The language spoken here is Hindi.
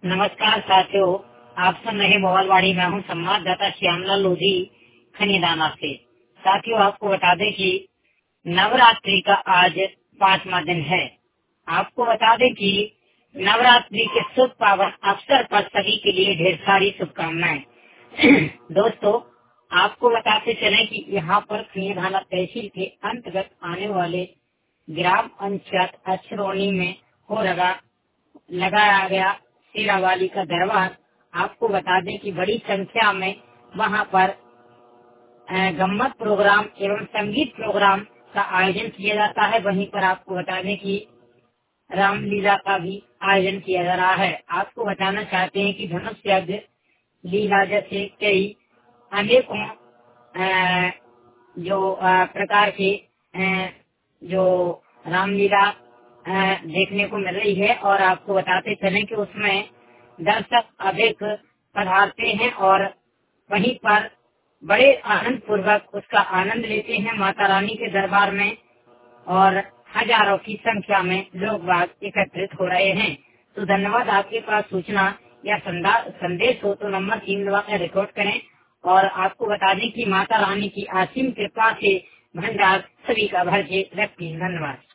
नमस्कार साथियों, आप सुन रहे मोबाइलवाड़ी में हूँ संवाददाता श्यामलाल लोधी खनीदाना से। साथियों, आपको बता दें कि नवरात्रि का आज 5वां दिन है। आपको बता दें कि नवरात्रि के शुभ पावन अवसर पर सभी के लिए ढेर सारी शुभकामनाएं। दोस्तों, आपको बताते चले कि यहाँ पर खनीदाना तहसील के अंतर्गत आने वाले ग्राम पंचायत अछरौनी में हो लगाया गया शेरावाली का दरबार। आपको बता दें कि बड़ी संख्या में वहां पर गम्मत प्रोग्राम एवं संगीत प्रोग्राम का आयोजन किया जाता है। वहीं पर आपको बता दें कि रामलीला का भी आयोजन किया जा रहा है। आपको बताना चाहते हैं कि धनुष यज्ञ लीला जैसे कई अनेकों प्रकार के जो रामलीला देखने को मिल रही है। और आपको बताते चलें कि उसमें दर्शक अधिक पधारते हैं और वहीं पर बड़े आनंद पूर्वक उसका आनंद लेते हैं माता रानी के दरबार में। और हजारों की संख्या में लोग बाग एकत्रित हो रहे हैं। तो धन्यवाद। आपके पास सूचना या संदेश हो तो नंबर 3 दबा कर रिकॉर्ड करें। और आपको बता दें कि माता रानी की असीम कृपा से भंडार सभी का भर के रखती है। धन्यवाद।